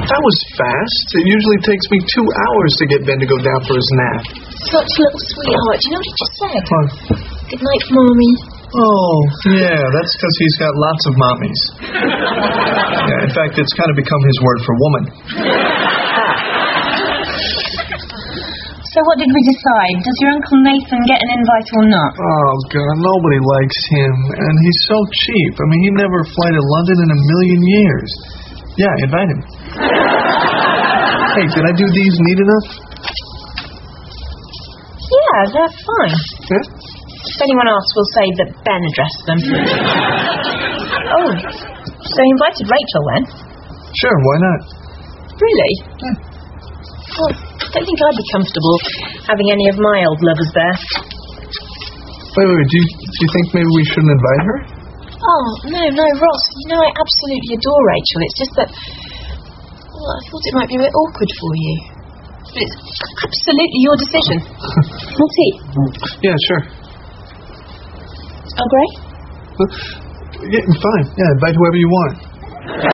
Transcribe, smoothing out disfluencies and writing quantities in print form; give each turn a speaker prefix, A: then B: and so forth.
A: That was fast. It usually takes me 2 hours to get Ben to go down for his nap.
B: Such a little sweetheart. Do you know what he just said?
A: What?
B: Good night, Mommy.
A: Oh, yeah, that's because he's got lots of mommies. Yeah, in fact, it's kind of become his word for woman.
B: So what did we decide? Does your Uncle Nathan get an invite or not?
A: Oh, God, nobody likes him. And he's so cheap. I mean, he never fly to London in a million years. Yeah, invite him. Hey, did I do these neat enough?
B: Yeah, they're fine.
A: Yeah?
B: If anyone else will say that Ben addressed them. Oh, so he invited Rachel then?
A: Sure, why not?
B: Really?
A: Yeah.
B: Well, I don't think I'd be comfortable having any of my old lovers there.
A: Wait, do you think maybe we shouldn't invite her?
B: Oh, no, Ross. You know I absolutely adore Rachel. It's just that... Well, I thought it might be a bit awkward for you. But it's absolutely your decision. More tea?
A: Yeah, sure.
B: Oh, Grey?
A: Yeah, fine. Yeah, invite whoever you want.